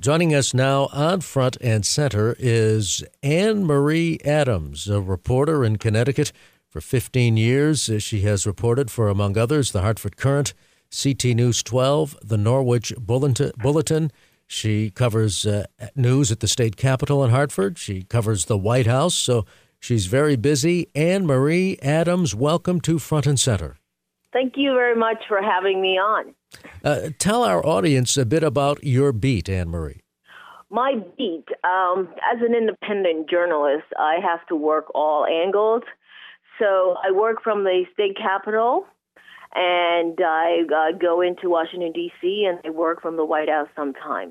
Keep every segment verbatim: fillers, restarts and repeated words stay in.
Joining us now on Front and Center is Anne Marie Adams, a reporter in Connecticut. For fifteen years, she has reported for, among others, the Hartford Courant, C T News twelve, the Norwich Bulletin. She covers uh, news at the state capitol in Hartford. She covers the White House, so she's very busy. Anne Marie Adams, welcome to Front and Center. Thank you very much for having me on. Uh, tell our audience a bit about your beat, Anne Marie. My beat, um, as an independent journalist, I have to work all angles. So I work from the state capitol, and I uh, go into Washington, D C, and I work from the White House sometimes.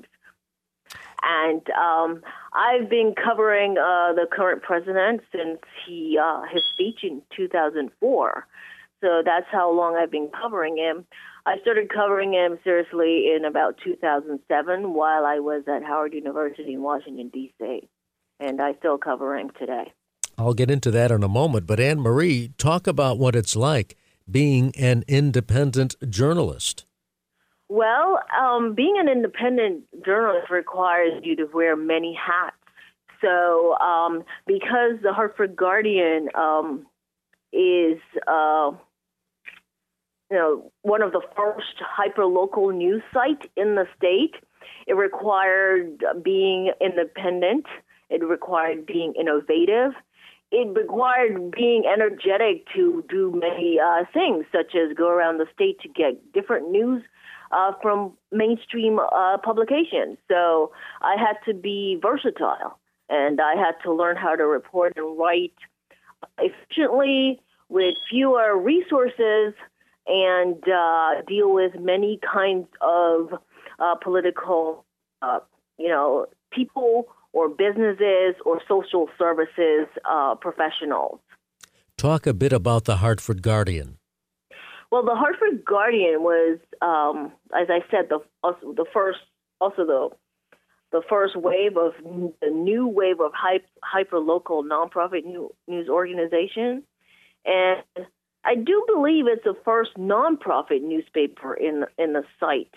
And um, I've been covering uh, the current president since he uh, his speech in two thousand four. So that's how long I've been covering him. I started covering him seriously in about two thousand seven while I was at Howard University in Washington, D C, and I still cover him today. I'll get into that in a moment, but Anne Marie, talk about what it's like being an independent journalist. Well, um, being an independent journalist requires you to wear many hats. So um, because the Hartford Guardian um, is uh, you know, one of the first hyper-local news site in the state, it required being independent. It required being innovative. It required being energetic to do many uh, things, such as go around the state to get different news uh, from mainstream uh, publications. So I had to be versatile, and I had to learn how to report and write efficiently with fewer resources and uh, deal with many kinds of uh, political, uh, you know, people or businesses or social services uh, professionals. Talk a bit about the Hartford Guardian. Well, the Hartford Guardian was, um, as I said, the also the first, also the the first wave of the new wave of hyper local nonprofit new, news organization, and I do believe it's the first nonprofit newspaper in in the site.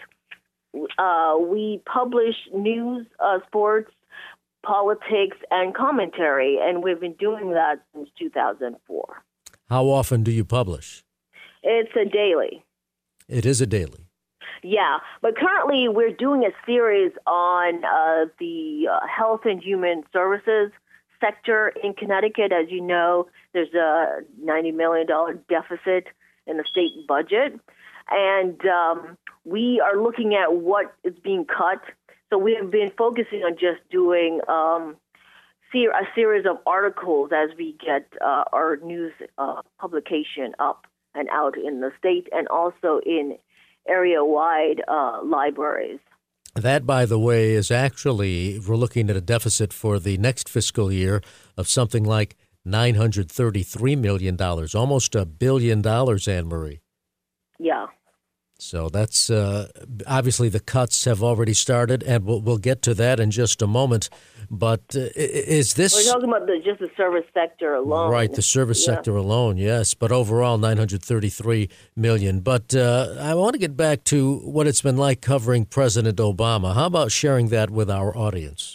Uh, we publish news, uh, sports, politics, and commentary, and we've been doing that since two thousand four. How often do you publish? It's a daily. It is a daily. Yeah, but currently we're doing a series on uh, the uh, health and human services sector in Connecticut. As you know, there's a ninety million dollars deficit in the state budget, and um, we are looking at what is being cut. So we have been focusing on just doing um, ser- a series of articles as we get uh, our news uh, publication up and out in the state and also in area-wide uh, libraries. That, by the way, is actually, we're looking at a deficit for the next fiscal year of something like nine hundred thirty-three million dollars, almost a billion dollars, Anne Marie. Yeah. So that's uh, obviously the cuts have already started, and we'll, we'll get to that in just a moment. But uh, is this... We're talking about the, just the service sector alone. Right, the service yeah. sector alone, yes. But overall, nine hundred thirty-three million dollars. But uh, I want to get back to what it's been like covering President Obama. How about sharing that with our audience?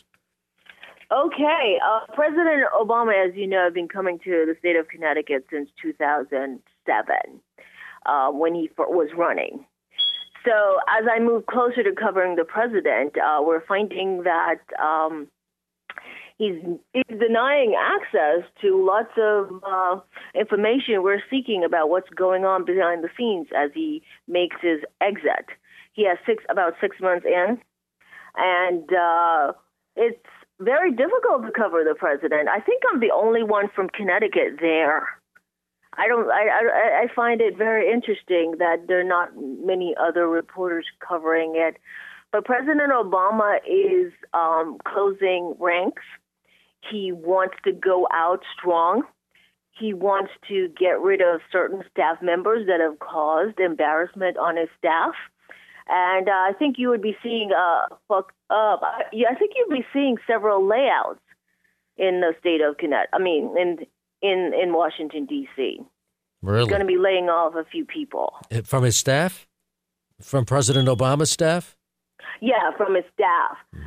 Okay. Uh, President Obama, as you know, has been coming to the state of Connecticut since two thousand seven uh, when he was running. So as I move closer to covering the president, uh, we're finding that um, he's, he's denying access to lots of uh, information we're seeking about what's going on behind the scenes as he makes his exit. He has six about six months in, and uh, it's very difficult to cover the president. I think I'm the only one from Connecticut there. I don't. I, I I find it very interesting that there are not many other reporters covering it. But President Obama is um, closing ranks. He wants to go out strong. He wants to get rid of certain staff members that have caused embarrassment on his staff. And uh, I think you would be seeing uh, fuck up. I, yeah, I think you'd be seeing several layouts in the state of Connecticut. I mean, in in in Washington, D C Really? He's going to be laying off a few people. From his staff? From President Obama's staff? Yeah, from his staff.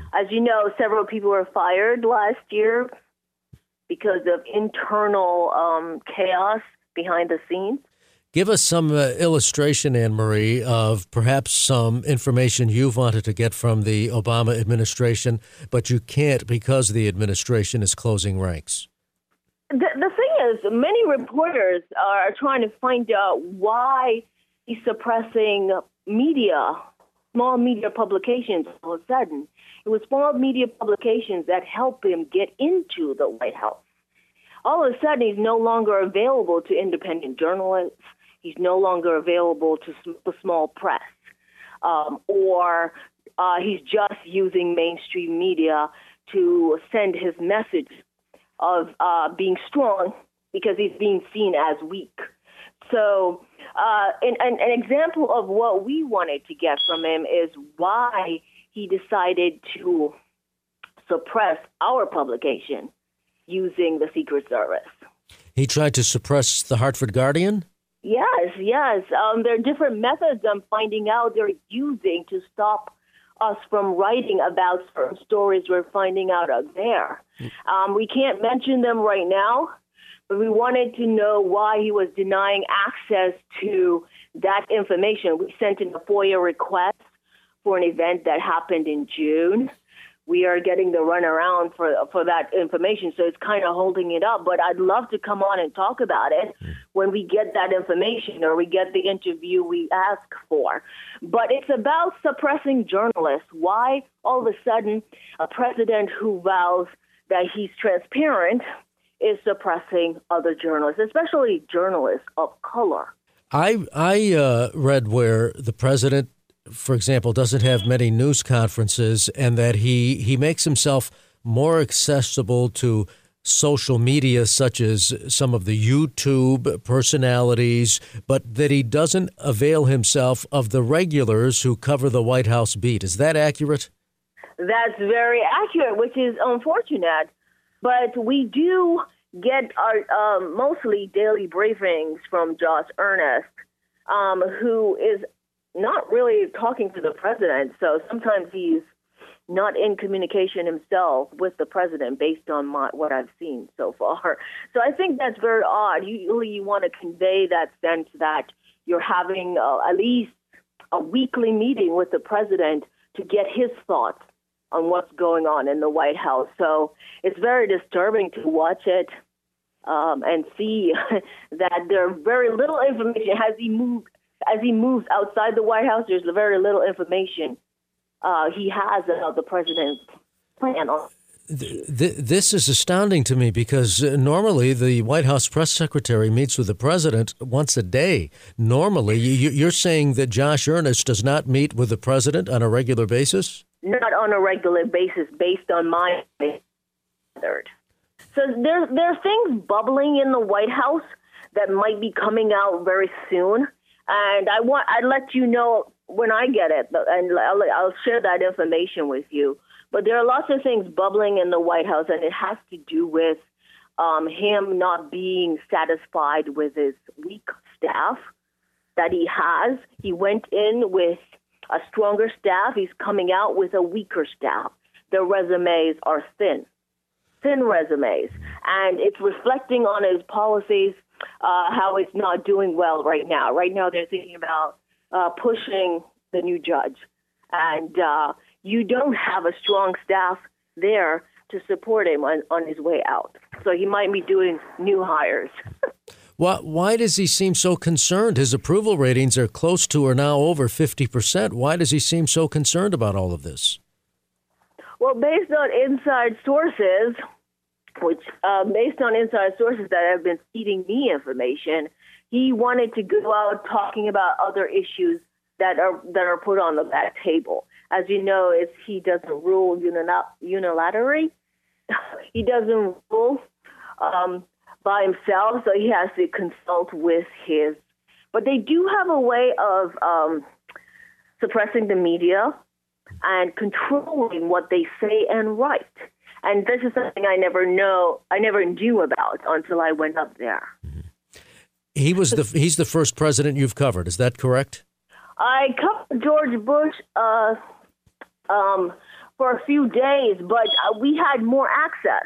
As you know, several people were fired last year because of internal um, chaos behind the scenes. Give us some uh, illustration, Anne-Marie, of perhaps some information you've wanted to get from the Obama administration, but you can't because the administration is closing ranks. The, the thing is, many reporters are trying to find out why he's suppressing media, small media publications all of a sudden. It was small media publications that helped him get into the White House. All of a sudden, he's no longer available to independent journalists. He's no longer available to the small press, um, or uh, he's just using mainstream media to send his message of uh, being strong because he's being seen as weak. So uh, an, an, an example of what we wanted to get from him is why he decided to suppress our publication using the Secret Service. He tried to suppress the Hartford Guardian? Yes, yes. Um, there are different methods I'm finding out they're using to stop us from writing about certain stories we're finding out are there. Um, we can't mention them right now, but we wanted to know why he was denying access to that information. We sent in a FOIA request for an event that happened in June. We are getting the runaround for for that information, so it's kind of holding it up. But I'd love to come on and talk about it when we get that information or we get the interview we ask for. But it's about suppressing journalists. Why all of a sudden a president who vows that he's transparent is suppressing other journalists, especially journalists of color? I I uh, read where the president, for example, doesn't have many news conferences and that he, he makes himself more accessible to social media, such as some of the YouTube personalities, but that he doesn't avail himself of the regulars who cover the White House beat. Is that accurate? That's very accurate, which is unfortunate. But we do get our um, mostly daily briefings from Josh Earnest, um, who is not really talking to the president. So sometimes he's not in communication himself with the president based on my, what I've seen so far. So I think that's very odd. Usually you want to convey that sense that you're having uh, at least a weekly meeting with the president to get his thoughts on what's going on in the White House. So it's very disturbing to watch it um, and see that there's very little information. Has he moved? As he moves outside the White House, there's very little information uh, he has about the president's plan on. This is astounding to me because normally the White House press secretary meets with the president once a day. Normally, you're saying that Josh Earnest does not meet with the president on a regular basis? Not on a regular basis, based on my method. So there, there are things bubbling in the White House that might be coming out very soon. And I want I'd let you know when I get it, and I'll, I'll share that information with you. But there are lots of things bubbling in the White House, and it has to do with um, him not being satisfied with his weak staff that he has. He went in with a stronger staff. He's coming out with a weaker staff. Their resumes are thin, thin resumes, and it's reflecting on his policies. Uh, how it's not doing well right now. Right now, they're thinking about uh, pushing the new judge. And uh, you don't have a strong staff there to support him on, on his way out. So he might be doing new hires. Why, why does he seem so concerned? His approval ratings are close to or now over fifty percent. Why does he seem so concerned about all of this? Well, based on inside sources, which uh, based on inside sources that have been feeding me information, he wanted to go out talking about other issues that are that are put on the back table. As you know, it's, he doesn't rule unilaterally. He doesn't rule um, by himself, so he has to consult with his. But they do have a way of um, suppressing the media and controlling what they say and write. And this is something I never know, I never knew about until I went up there. He was the he's the first president you've covered. Is that correct? I covered George Bush uh, um, for a few days, but uh, we had more access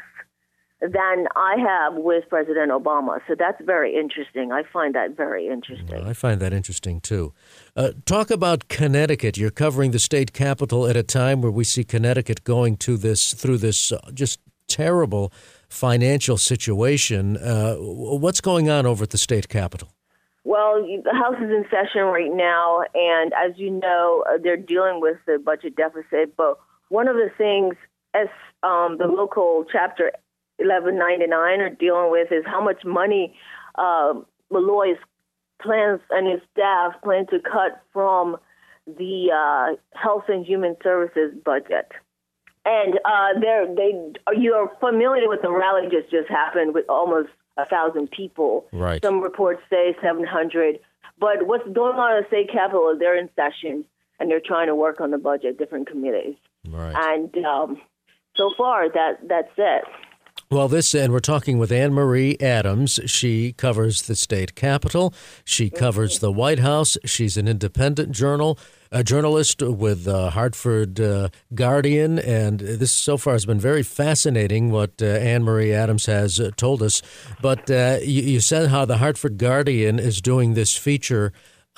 than I have with President Obama. So that's very interesting. I find that very interesting. Well, I find that interesting, too. Uh, talk about Connecticut. You're covering the state capital at a time where we see Connecticut going to this through this uh, just terrible financial situation. Uh, what's going on over at the state capitol? Well, the House is in session right now, and as you know, uh, they're dealing with the budget deficit. But one of the things as um, the local chapter eleven ninety-nine are dealing with is how much money uh, Malloy's plans and his staff plan to cut from the uh, Health and Human Services budget. And uh, they're, they, you're familiar with the rally that just happened with almost a thousand people. Right. Some reports say seven hundred. But what's going on in the state capitol is they're in session and they're trying to work on the budget, different committees. Right. And um, so far, that that's it. Well, this, and we're talking with Anne Marie Adams. She covers the state capitol. She covers the White House. She's an independent journal, a journalist with the Hartford uh, Guardian. And this so far has been very fascinating what uh, Anne Marie Adams has uh, told us. But uh, you, you said how the Hartford Guardian is doing this feature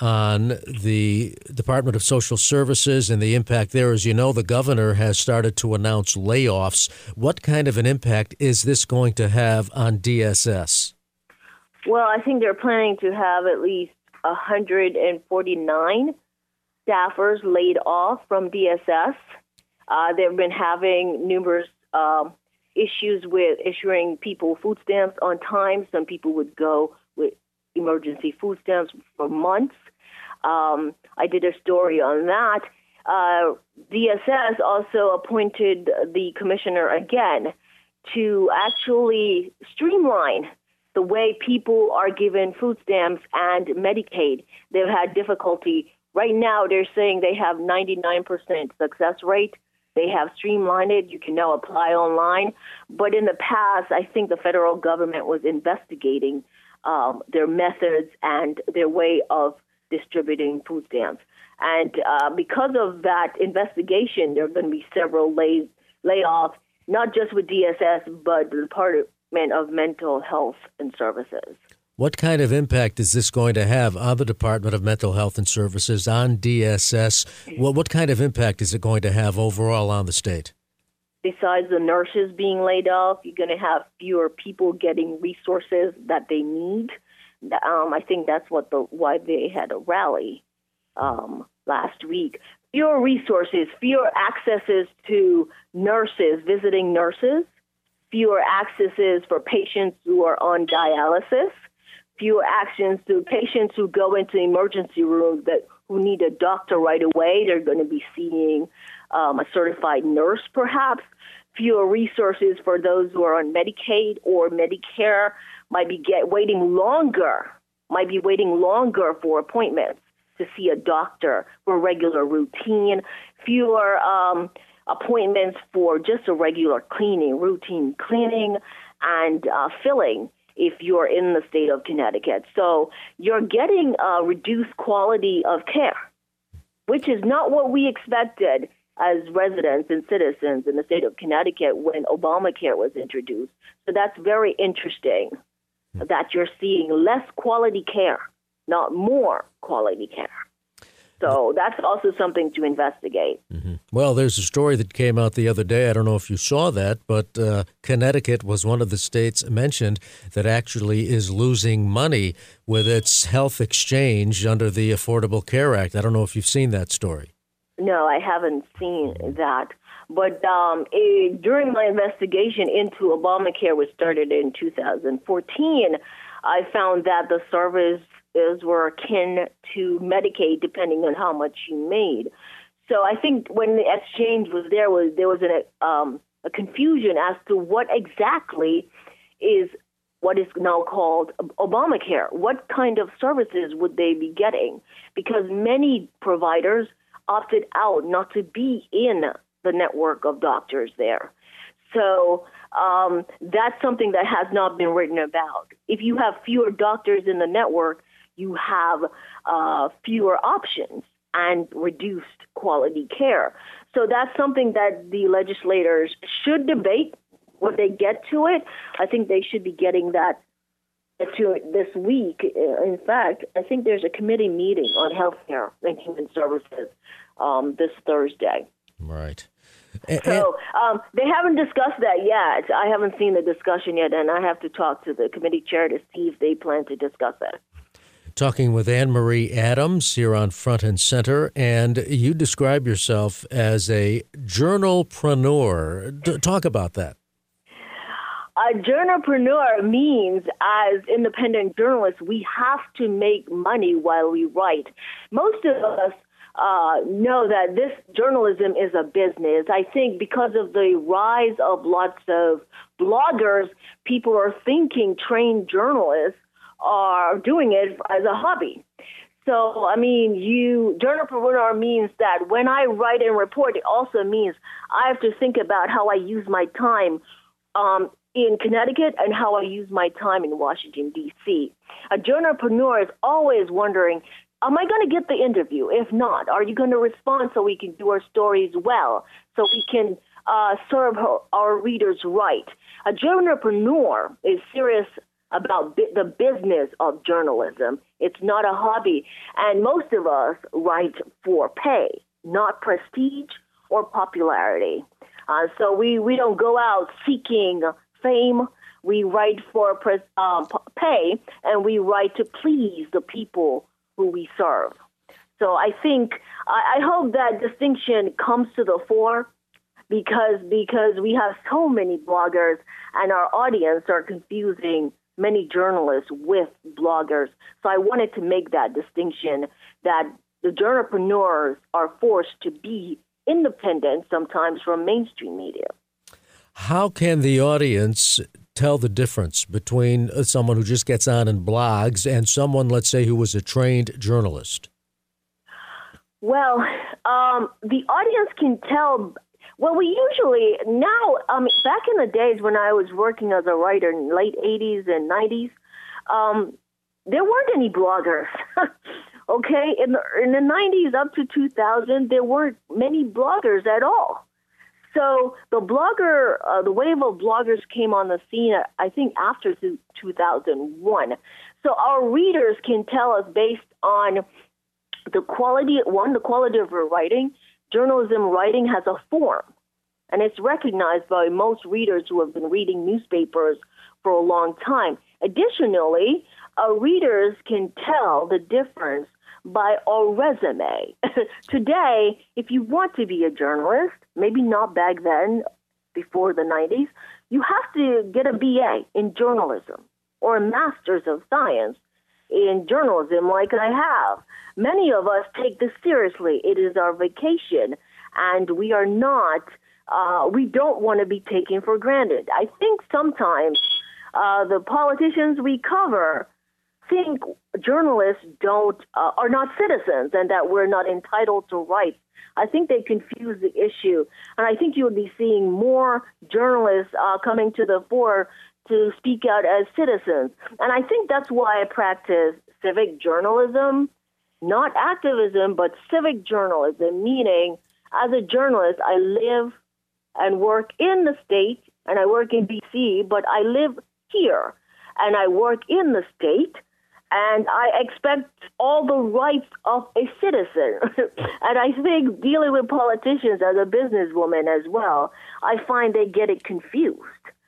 on the Department of Social Services and the impact there. As you know, the governor has started to announce layoffs. What kind of an impact is this going to have on D S S? Well, I think they're planning to have at least one hundred forty-nine staffers laid off from D S S. Uh, they've been having numerous um, issues with issuing people food stamps on time. Some people would go with emergency food stamps for months. Um, I did a story on that. Uh, D S S also appointed the commissioner again to actually streamline the way people are given food stamps and Medicaid. They've had difficulty. Right now, they're saying they have ninety-nine percent success rate. They have streamlined it. You can now apply online. But in the past, I think the federal government was investigating um, their methods and their way of distributing food stamps. And uh, because of that investigation, there are going to be several lay- layoffs, not just with D S S, but the Department of Mental Health and Services. What kind of impact is this going to have on the Department of Mental Health and Services, on D S S? What, what kind of impact is it going to have overall on the state? Besides the nurses being laid off, you're going to have fewer people getting resources that they need. Um, I think that's what the why they had a rally um, last week. Fewer resources, fewer accesses to nurses, visiting nurses, fewer accesses for patients who are on dialysis, fewer actions to patients who go into emergency rooms that who need a doctor right away. They're going to be seeing um, a certified nurse, perhaps. Fewer resources for those who are on Medicaid or Medicare, might be get waiting longer, might be waiting longer for appointments to see a doctor for regular routine. Fewer um, appointments for just a regular cleaning, routine cleaning and uh, filling if you're in the state of Connecticut. So you're getting a reduced quality of care, which is not what we expected as residents and citizens in the state of Connecticut when Obamacare was introduced. So that's very interesting that you're seeing less quality care, not more quality care. So that's also something to investigate. Mm-hmm. Well, there's a story that came out the other day. I don't know if you saw that, but uh, Connecticut was one of the states mentioned that actually is losing money with its health exchange under the Affordable Care Act. I don't know if you've seen that story. No, I haven't seen that. But um, it, during my investigation into Obamacare, which started in two thousand fourteen, I found that the services were akin to Medicaid, depending on how much you made. So I think when the exchange was there, was there was an, um, a confusion as to what exactly is what is now called Obamacare. What kind of services would they be getting? Because many providers opted out not to be in the network of doctors there. So um, that's something that has not been written about. If you have fewer doctors in the network, you have uh, fewer options and reduced quality care. So that's something that the legislators should debate when they get to it. I think they should be getting that to it this week. In fact, I think there's a committee meeting on healthcare and human services um, this Thursday. Right. So um, they haven't discussed that yet. I haven't seen the discussion yet, and I have to talk to the committee chair to see if they plan to discuss it. Talking with Anne Marie Adams here on Front and Center, and you describe yourself as a journalpreneur. D- talk about that. A journalpreneur means, as independent journalists, we have to make money while we write. Most of us uh, know that this journalism is a business. I think because of the rise of lots of bloggers, people are thinking trained journalists are doing it as a hobby. So, I mean, you journalpreneur means that when I write and report, it also means I have to think about how I use my time um, in Connecticut and how I use my time in Washington, D C. A journalpreneur is always wondering, am I going to get the interview? If not, are you going to respond so we can do our stories well, so we can uh, serve our readers right? A journalpreneur is serious about bi- the business of journalism. It's not a hobby. And most of us write for pay, not prestige or popularity. Uh, so we, we don't go out seeking fame. We write for pres- um, pay, and we write to please the people who we serve. So I think, I, I hope that distinction comes to the fore because because we have so many bloggers and our audience are confusing many journalists with bloggers. So I wanted to make that distinction that the journalpreneurs are forced to be independent sometimes from mainstream media. How can the audience tell the difference between someone who just gets on and blogs and someone, let's say, who was a trained journalist? Well, um, the audience can tell. Well, we usually now, um, back in the days when I was working as a writer in the late eighties and nineties, um, there weren't any bloggers. Okay, in the, in the nineties up to two thousand, there weren't many bloggers at all. So the blogger, uh, the wave of bloggers came on the scene, I think, after two thousand one. So our readers can tell us based on the quality, one, the quality of our writing. Journalism writing has a form, and it's recognized by most readers who have been reading newspapers for a long time. Additionally, our readers can tell the difference by our resume. Today, if you want to be a journalist, maybe not back then, before the nineties, you have to get a B A in journalism or a master's of science in journalism like I have. Many of us take this seriously. It is our vacation, and we are not, uh, we don't want to be taken for granted. I think sometimes uh, the politicians we cover think journalists don't uh, are not citizens and that we're not entitled to rights. I think they confuse the issue, and I think you'll be seeing more journalists uh, coming to the fore to speak out as citizens. And I think that's why I practice civic journalism, not activism, but civic journalism, meaning as a journalist, I live and work in the state, and I work in D C, but I live here, and I work in the state, and I expect all the rights of a citizen. And I think dealing with politicians as a businesswoman as well, I find they get it confused.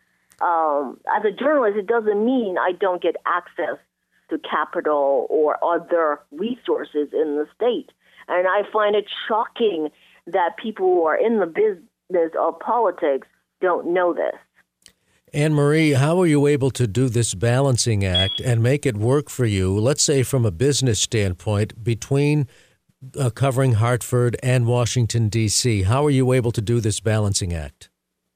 Um, as a journalist, it doesn't mean I don't get access to capital or other resources in the state. And I find it shocking that people who are in the business of politics don't know this. Anne Marie, how are you able to do this balancing act and make it work for you, let's say from a business standpoint, between uh, covering Hartford and Washington, D C? How are you able to do this balancing act?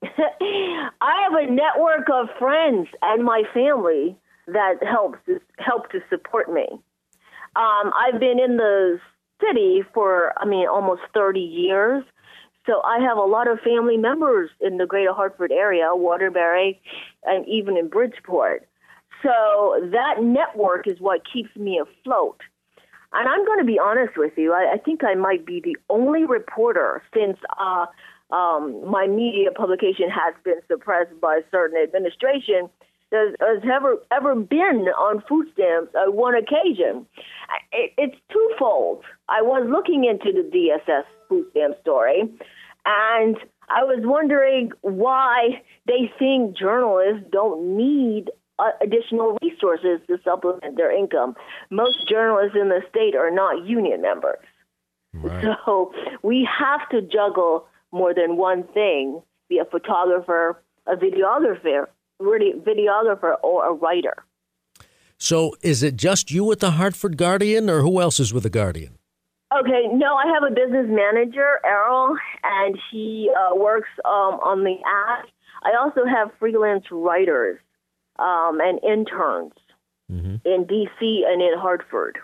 I have a network of friends and my family that helps help to support me. Um, I've been in the city for, I mean, almost thirty years. So I have a lot of family members in the greater Hartford area, Waterbury, and even in Bridgeport. So that network is what keeps me afloat. And I'm going to be honest with you. I, I think I might be the only reporter since uh, um, my media publication has been suppressed by a certain administration that has ever ever been on food stamps on one occasion. It, it's twofold. I was looking into the D S S food stamp story, and I was wondering why they think journalists don't need uh, additional resources to supplement their income. Most journalists in the state are not union members. Right. So we have to juggle more than one thing, be a photographer, a videographer, really videographer, or a writer. So is it just you with the Hartford Guardian, or who else is with the Guardian? Okay, no, I have a business manager, Errol, and he uh, works um, on the app. I also have freelance writers um, and interns mm-hmm. in D C and in Hartford.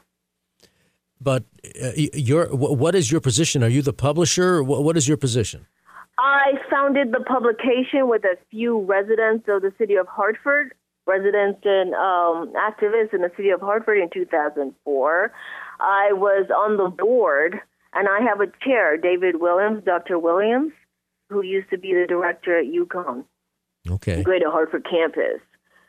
But uh, your what is your position? Are you the publisher? What is your position? I founded the publication with a few residents of the city of Hartford, residents and um, activists in the city of Hartford in two thousand four. I was on the board, and I have a chair, David Williams, Doctor Williams, who used to be the director at UConn, okay, Greater Hartford campus.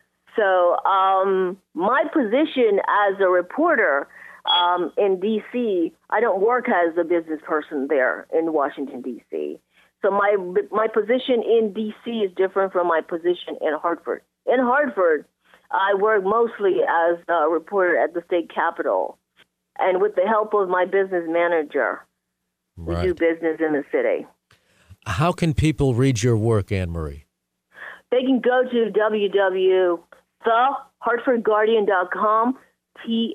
So um, my position as a reporter um, in D C, I don't work as a business person there in Washington, D C. So my my position in D C is different from my position in Hartford. In Hartford, I work mostly as a reporter at the state capitol. And with the help of my business manager, right. we do business in the city. How can people read your work, Anne Marie? They can go to w w w dot the hartford guardian dot com, T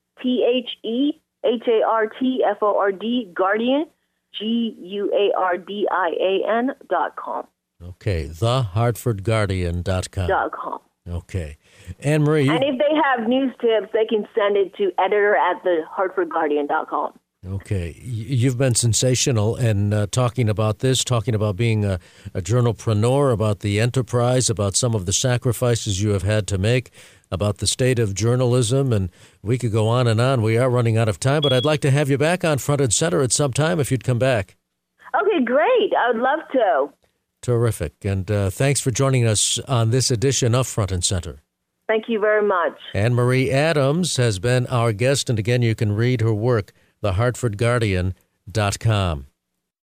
H E H A R T F O R D, Guardian, G U A R D I A N dot com. Okay, the hartford guardian dot com. Dot com. Okay. Anne Marie. You... And if they have news tips, they can send it to editor at the hartford guardian dot com. Okay. You've been sensational in uh, talking about this, talking about being a, a journalpreneur, about the enterprise, about some of the sacrifices you have had to make, about the state of journalism, and we could go on and on. We are running out of time, but I'd like to have you back on Front and Center at some time if you'd come back. Okay, great. I would love to. Terrific. And uh, thanks for joining us on this edition of Front and Center. Thank you very much. Anne Marie Adams has been our guest, and again, you can read her work, the hartford guardian dot com.